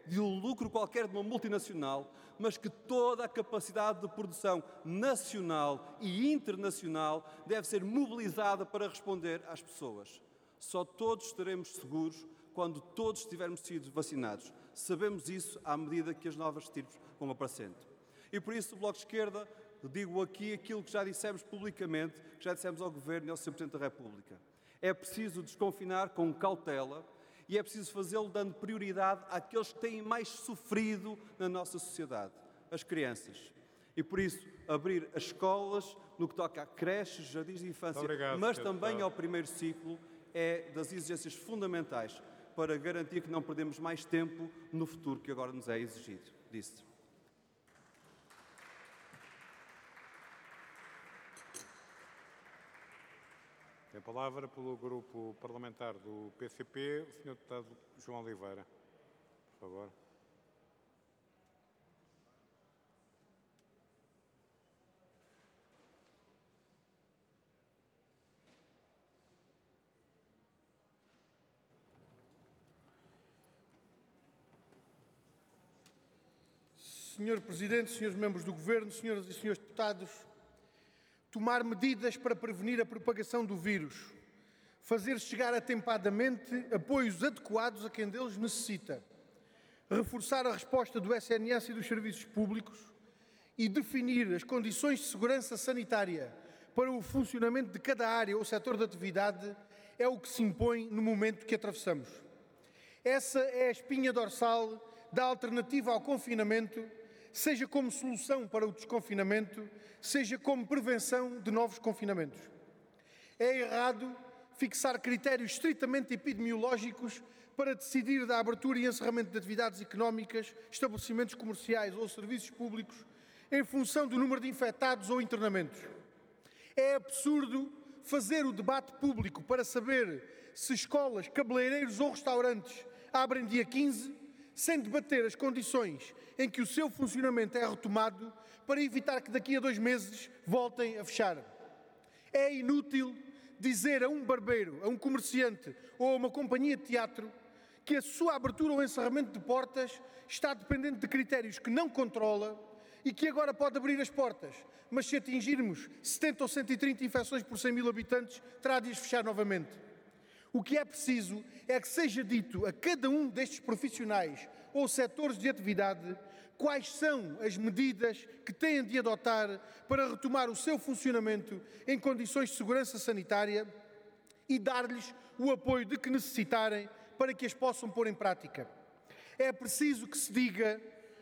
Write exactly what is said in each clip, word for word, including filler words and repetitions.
de um lucro qualquer de uma multinacional, mas que toda a capacidade de produção nacional e internacional deve ser mobilizada para responder às pessoas. Só todos estaremos seguros quando todos tivermos sido vacinados. Sabemos isso à medida que as novas estirpes vão aparecendo. E por isso o Bloco de Esquerda, digo aqui aquilo que já dissemos publicamente, que já dissemos ao Governo e ao senhor Presidente da República. É preciso desconfinar com cautela e é preciso fazê-lo dando prioridade àqueles que têm mais sofrido na nossa sociedade, as crianças. E por isso, abrir as escolas, no que toca a creches, jardins de infância, obrigado, mas também ao primeiro ciclo, é das exigências fundamentais para garantir que não perdemos mais tempo no futuro que agora nos é exigido. Disse. Tem a palavra pelo Grupo Parlamentar do P C P, o senhor Deputado João Oliveira. Por favor. senhor Presidente, senhores membros do Governo, senhoras e senhores deputados, tomar medidas para prevenir a propagação do vírus, fazer chegar atempadamente apoios adequados a quem deles necessita, reforçar a resposta do S N S e dos serviços públicos e definir as condições de segurança sanitária para o funcionamento de cada área ou setor de atividade é o que se impõe no momento que atravessamos. Essa é a espinha dorsal da alternativa ao confinamento, seja como solução para o desconfinamento, seja como prevenção de novos confinamentos. É errado fixar critérios estritamente epidemiológicos para decidir da abertura e encerramento de atividades económicas, estabelecimentos comerciais ou serviços públicos em função do número de infectados ou internamentos. É absurdo fazer o debate público para saber se escolas, cabeleireiros ou restaurantes abrem dia quinze, sem debater as condições em que o seu funcionamento é retomado para evitar que daqui a dois meses voltem a fechar. É inútil dizer a um barbeiro, a um comerciante ou a uma companhia de teatro que a sua abertura ou encerramento de portas está dependente de critérios que não controla e que agora pode abrir as portas, mas se atingirmos setenta ou cento e trinta infecções por cem mil habitantes, terá de as fechar novamente. O que é preciso é que seja dito a cada um destes profissionais ou setores de atividade quais são as medidas que têm de adotar para retomar o seu funcionamento em condições de segurança sanitária e dar-lhes o apoio de que necessitarem para que as possam pôr em prática. É preciso que se diga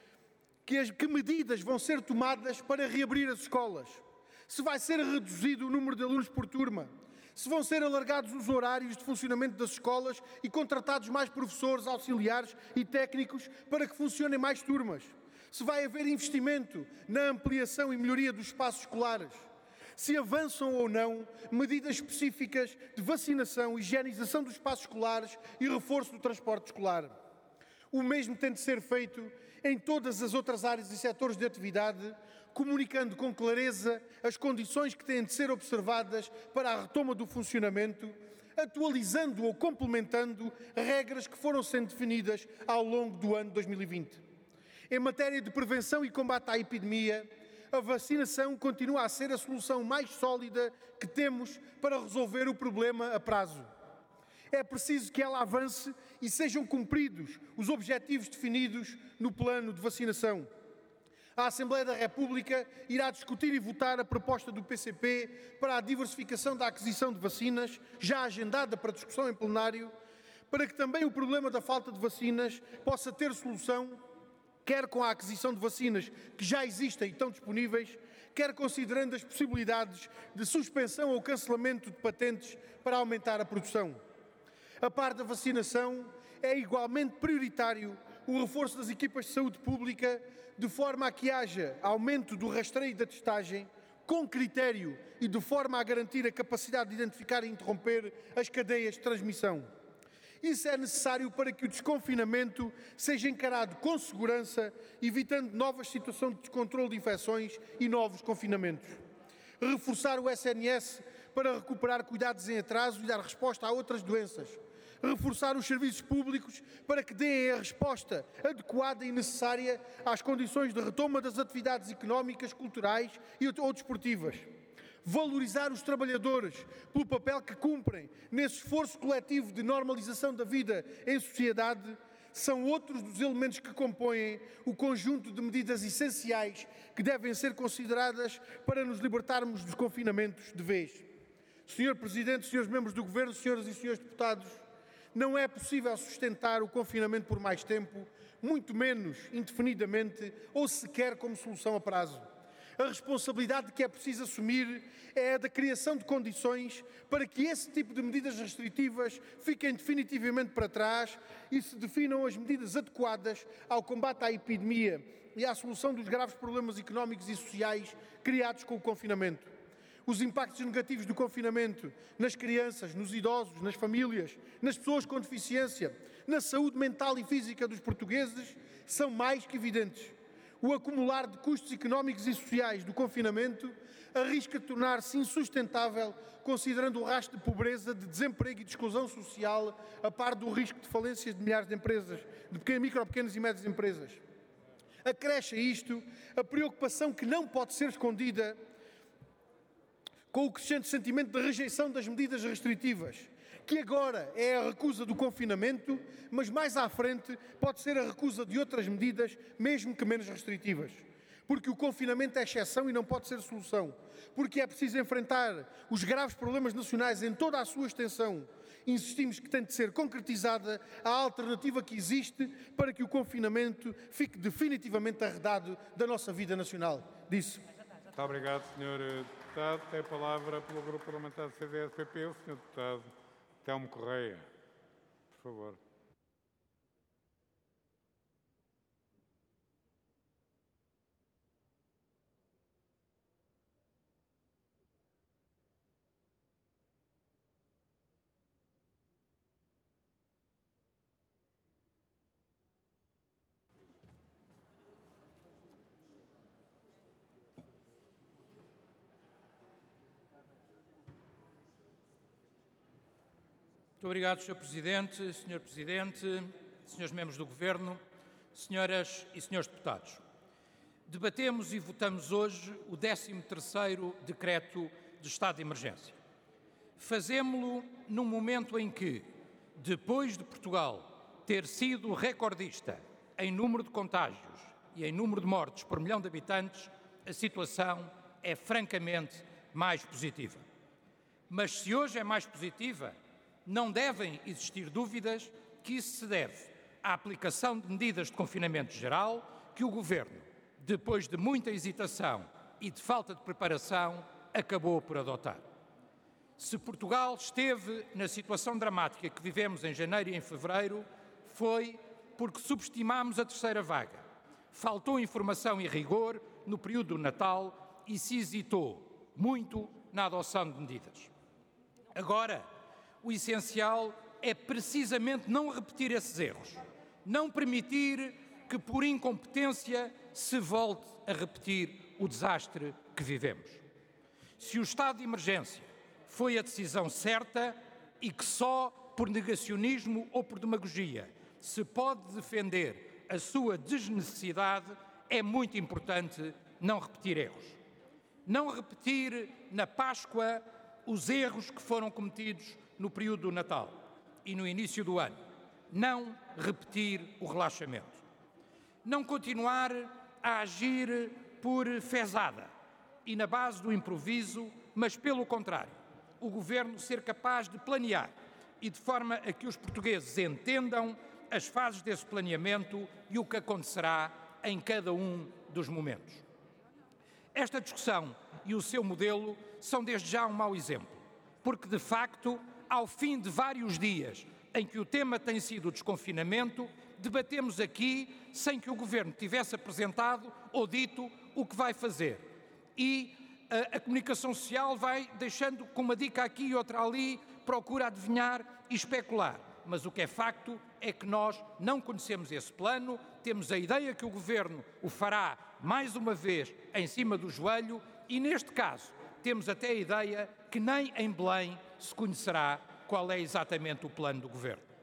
que, as, que medidas vão ser tomadas para reabrir as escolas, se vai ser reduzido o número de alunos por turma, se vão ser alargados os horários de funcionamento das escolas e contratados mais professores, auxiliares e técnicos para que funcionem mais turmas, se vai haver investimento na ampliação e melhoria dos espaços escolares, se avançam ou não medidas específicas de vacinação, higienização dos espaços escolares e reforço do transporte escolar. O mesmo tem de ser feito em todas as outras áreas e setores de atividade, comunicando com clareza as condições que têm de ser observadas para a retoma do funcionamento, atualizando ou complementando regras que foram sendo definidas ao longo do ano dois mil e vinte. Em matéria de prevenção e combate à epidemia, a vacinação continua a ser a solução mais sólida que temos para resolver o problema a prazo. É preciso que ela avance e sejam cumpridos os objetivos definidos no plano de vacinação. A Assembleia da República irá discutir e votar a proposta do P C P para a diversificação da aquisição de vacinas, já agendada para discussão em plenário, para que também o problema da falta de vacinas possa ter solução, quer com a aquisição de vacinas que já existem e estão disponíveis, quer considerando as possibilidades de suspensão ou cancelamento de patentes para aumentar a produção. A par da vacinação, é igualmente prioritário o reforço das equipas de saúde pública, de forma a que haja aumento do rastreio e da testagem, com critério e de forma a garantir a capacidade de identificar e interromper as cadeias de transmissão. Isso é necessário para que o desconfinamento seja encarado com segurança, evitando novas situações de descontrole de infecções e novos confinamentos. Reforçar o S N S para recuperar cuidados em atraso e dar resposta a outras doenças, reforçar os serviços públicos para que deem a resposta adequada e necessária às condições de retoma das atividades económicas, culturais e ou desportivas. Valorizar os trabalhadores pelo papel que cumprem nesse esforço coletivo de normalização da vida em sociedade são outros dos elementos que compõem o conjunto de medidas essenciais que devem ser consideradas para nos libertarmos dos confinamentos de vez. senhor Presidente, senhores membros do Governo, senhoras e senhores deputados, não é possível sustentar o confinamento por mais tempo, muito menos indefinidamente ou sequer como solução a prazo. A responsabilidade que é preciso assumir é a da criação de condições para que esse tipo de medidas restritivas fiquem definitivamente para trás e se definam as medidas adequadas ao combate à epidemia e à solução dos graves problemas económicos e sociais criados com o confinamento. Os impactos negativos do confinamento nas crianças, nos idosos, nas famílias, nas pessoas com deficiência, na saúde mental e física dos portugueses são mais que evidentes. O acumular de custos económicos e sociais do confinamento arrisca tornar-se insustentável, considerando o rastro de pobreza, de desemprego e de exclusão social, a par do risco de falências de milhares de empresas, de pequenas, micro, pequenas e médias empresas. Acresce a isto a preocupação que não pode ser escondida com o crescente sentimento de rejeição das medidas restritivas, que agora é a recusa do confinamento, mas mais à frente pode ser a recusa de outras medidas, mesmo que menos restritivas. Porque o confinamento é exceção e não pode ser solução. Porque é preciso enfrentar os graves problemas nacionais em toda a sua extensão. Insistimos que tem de ser concretizada a alternativa que existe para que o confinamento fique definitivamente arredado da nossa vida nacional. Disse. Muito obrigado, senhor Deputado. Tem a palavra pelo Grupo Parlamentar do C D S P P, o senhor Deputado Telmo Correia. Por favor. Muito obrigado, senhor Presidente, senhor Presidente, senhores membros do Governo, senhoras e senhores deputados. Debatemos e votamos hoje o décimo terceiro Decreto de Estado de Emergência. Fazemo-lo num momento em que, depois de Portugal ter sido recordista em número de contágios e em número de mortes por milhão de habitantes, a situação é francamente mais positiva. Mas se hoje é mais positiva, não devem existir dúvidas que isso se deve à aplicação de medidas de confinamento geral que o Governo, depois de muita hesitação e de falta de preparação, acabou por adotar. Se Portugal esteve na situação dramática que vivemos em janeiro e em fevereiro, foi porque subestimámos a terceira vaga. Faltou informação e rigor no período do Natal e se hesitou muito na adoção de medidas. Agora, o essencial é precisamente não repetir esses erros, não permitir que por incompetência se volte a repetir o desastre que vivemos. Se o estado de emergência foi a decisão certa e que só por negacionismo ou por demagogia se pode defender a sua desnecessidade, é muito importante não repetir erros. Não repetir na Páscoa os erros que foram cometidos no período do Natal e no início do ano. Não repetir o relaxamento. Não continuar a agir por fezada e na base do improviso, mas pelo contrário, o Governo ser capaz de planear e de forma a que os portugueses entendam as fases desse planeamento e o que acontecerá em cada um dos momentos. Esta discussão e o seu modelo são desde já um mau exemplo, porque de facto, ao fim de vários dias em que o tema tem sido o desconfinamento, debatemos aqui sem que o Governo tivesse apresentado ou dito o que vai fazer. E a, a comunicação social vai deixando com uma dica aqui e outra ali, procura adivinhar e especular. Mas o que é facto é que nós não conhecemos esse plano, temos a ideia que o Governo o fará mais uma vez em cima do joelho e, neste caso, temos até a ideia que nem em Belém se conhecerá qual é exatamente o plano do Governo.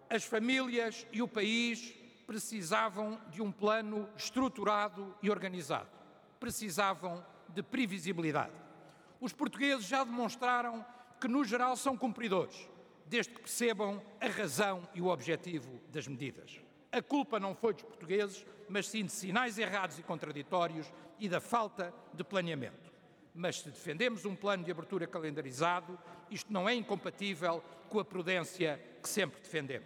As famílias e o país precisavam de um plano estruturado e organizado. Precisavam de previsibilidade. Os portugueses já demonstraram que, no geral, são cumpridores, desde que percebam a razão e o objetivo das medidas. A culpa não foi dos portugueses, mas sim de sinais errados e contraditórios e da falta de planeamento. Mas se defendemos um plano de abertura calendarizado, isto não é incompatível com a prudência que sempre defendemos.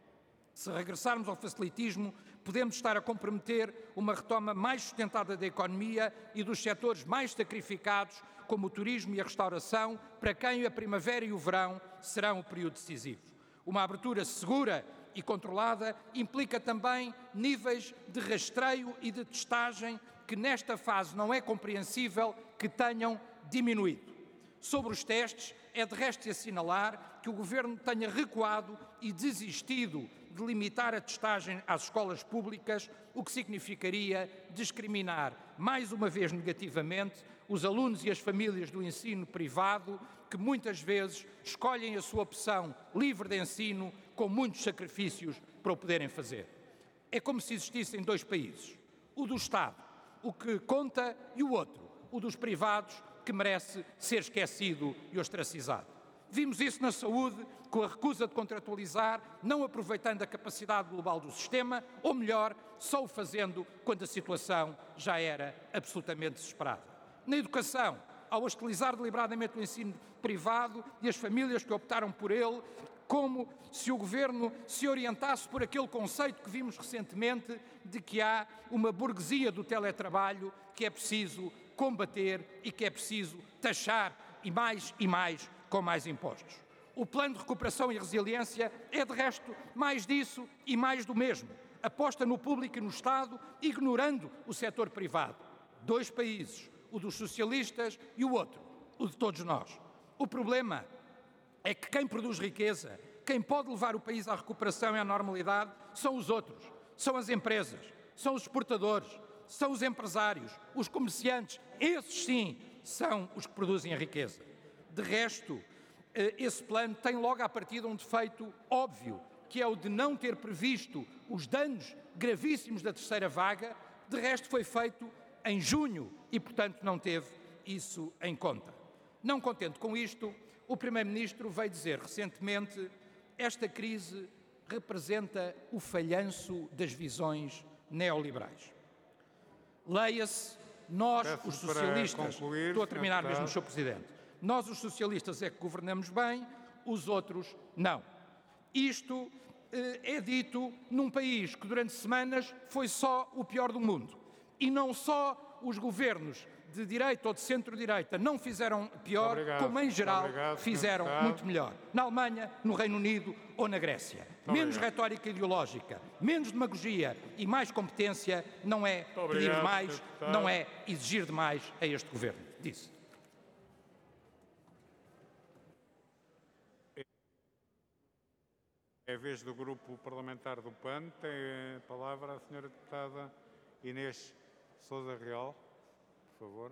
Se regressarmos ao facilitismo, podemos estar a comprometer uma retoma mais sustentada da economia e dos setores mais sacrificados, como o turismo e a restauração, para quem a primavera e o verão serão o período decisivo. Uma abertura segura e controlada implica também níveis de rastreio e de testagem que nesta fase não é compreensível que tenham diminuído. Sobre os testes, é de resto de assinalar que o Governo tenha recuado e desistido de limitar a testagem às escolas públicas, o que significaria discriminar, mais uma vez negativamente, os alunos e as famílias do ensino privado, que muitas vezes escolhem a sua opção livre de ensino com muitos sacrifícios para o poderem fazer. É como se existissem dois países, o do Estado, o que conta, e o outro, o dos privados, que merece ser esquecido e ostracizado. Vimos isso na saúde, com a recusa de contratualizar, não aproveitando a capacidade global do sistema, ou melhor, só o fazendo quando a situação já era absolutamente desesperada. Na educação, ao hostilizar deliberadamente o ensino privado e as famílias que optaram por ele, como se o Governo se orientasse por aquele conceito que vimos recentemente de que há uma burguesia do teletrabalho que é preciso combater e que é preciso taxar e mais e mais com mais impostos. O Plano de Recuperação e Resiliência é, de resto, mais disso e mais do mesmo. Aposta no público e no Estado, ignorando o setor privado. Dois países, o dos socialistas e o outro, o de todos nós. O problema é que quem produz riqueza, quem pode levar o país à recuperação e à normalidade, são os outros, são as empresas, são os exportadores, são os empresários, os comerciantes. Esses sim são os que produzem a riqueza. De resto, esse plano tem logo à partida um defeito óbvio, que é o de não ter previsto os danos gravíssimos da terceira vaga. De resto, foi feito em junho e, portanto, não teve isso em conta. Não contente com isto, o Primeiro-Ministro veio dizer recentemente: esta crise representa o falhanço das visões neoliberais. Leia-se, nós, Peço os socialistas, concluir, estou a terminar senhor mesmo, senhor Presidente, nós, os socialistas, é que governamos bem, os outros não. Isto eh, é dito num país que durante semanas foi só o pior do mundo. E não só os governos de direita ou de centro-direita não fizeram pior, obrigado. como em geral Obrigado, fizeram senhor muito melhor. Na Alemanha, no Reino Unido ou na Grécia. Menos obrigado. retórica ideológica, menos demagogia e mais competência não é obrigado, pedir demais, senhor Deputado. não é exigir demais a este governo. Disse. É a vez do Grupo Parlamentar do P A N. Tem a palavra a senhora Deputada Inês Sousa Real, por favor.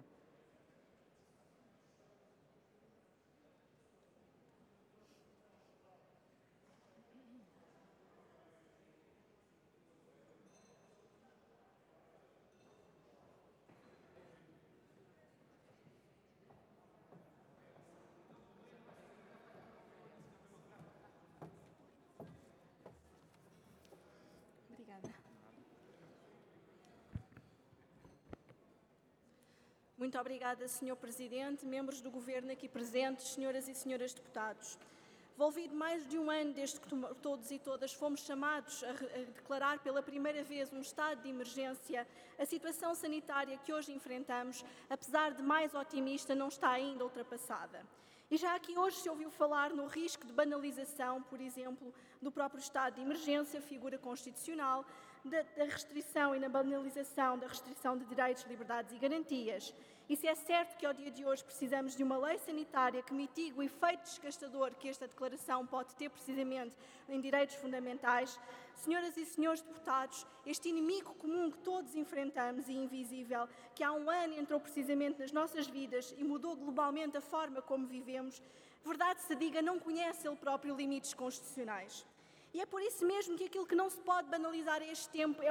Muito obrigada, senhor Presidente, membros do Governo aqui presentes, senhoras e senhores deputados. Volvido mais de um ano desde que todos e todas fomos chamados a, a declarar pela primeira vez um estado de emergência, a situação sanitária que hoje enfrentamos, apesar de mais otimista, não está ainda ultrapassada. E já aqui hoje se ouviu falar no risco de banalização, por exemplo, do próprio estado de emergência, figura constitucional, da, da restrição e na banalização da restrição de direitos, liberdades e garantias. E se é certo que ao dia de hoje precisamos de uma lei sanitária que mitigue o efeito desgastador que esta declaração pode ter precisamente em direitos fundamentais, senhoras e senhores deputados, este inimigo comum que todos enfrentamos e invisível, que há um ano entrou precisamente nas nossas vidas e mudou globalmente a forma como vivemos, verdade se diga, não conhece ele próprio limites constitucionais. E é por isso mesmo que aquilo que não se pode banalizar a este tempo é